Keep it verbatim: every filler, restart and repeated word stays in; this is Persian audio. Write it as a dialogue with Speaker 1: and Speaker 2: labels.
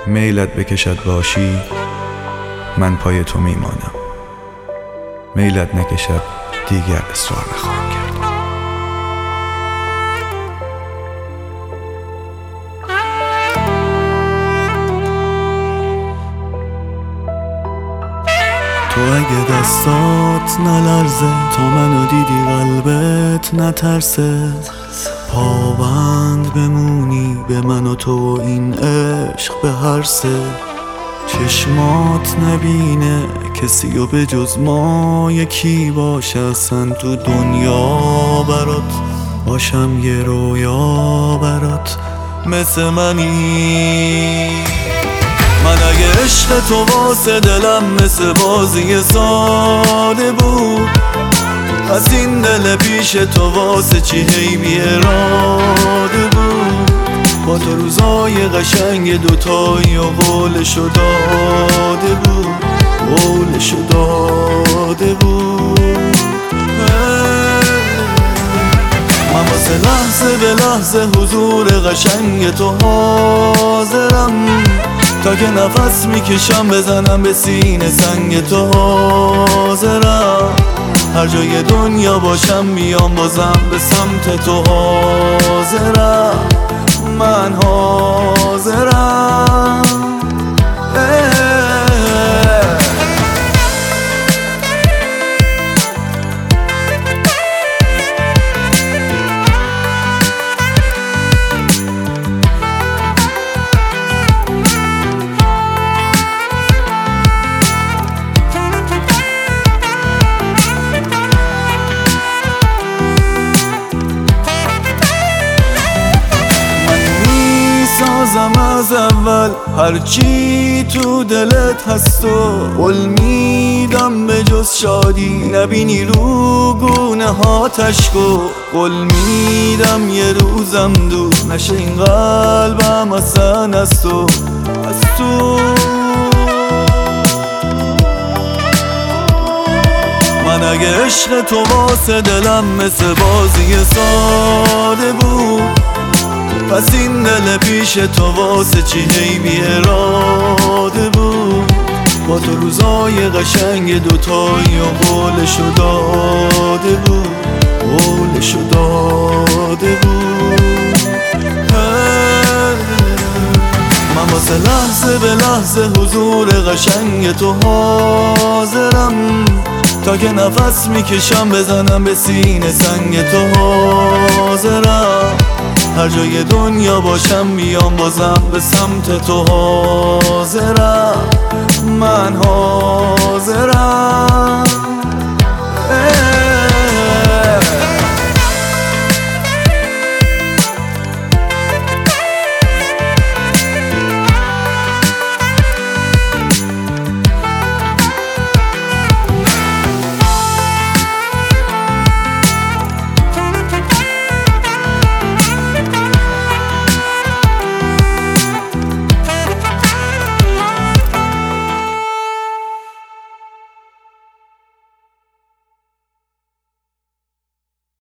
Speaker 1: میلت بکشد باشی من پای تو میمانم، میلت نکشد دیگر اصرار نخواهم کرد. تو اگه دستات نلرزه، تو منو دیدی قلبت نترسه، پابند بمونی به من و تو و این عشق به هر سه، چشمات نبینه کسی و به جز ما یکی باشه اصلا تو دنیا برات، باشم یه رویا برات مثل منی. من اگه عشق تو واسه دلم مثل بازی ساده بود، از این دل پیش تو واسه چی هی بی اراده بود، با تو روزای قشنگ دوتایی و قولشو داده بود، قولشو داده بود. من واسه لحظه به لحظه حضور قشنگ تو حاضرم، تا که نفس میکشم بزنم به سینه سنگ تو حاضرم، هر جای دنیا باشم میام بازم به سمت تو حاضرم، من حاضرم. سازم از اول هرچی تو دلت هست و قول میدم به جز شادی نبینی رو گونه ها تشکو، قول میدم یه روزم دور نشه این قلبم اصلا از تو، از تو. من اگه عشق تو واسه دلم مثل بازی ساده بود، پس این دل پیش تو واسه چی هی بی اراده بود، با تو روزای قشنگ دوتایی و قولشو داده بود، قولشو داده بود. من واسه لحظه به لحظه حضور قشنگ تو حاضرم، تا که نفس میکشم بزنم به سینه سنگ تو حاضرم، هر جای دنیا باشم میام بازم به سمت تو حاضرم، من حاضرم.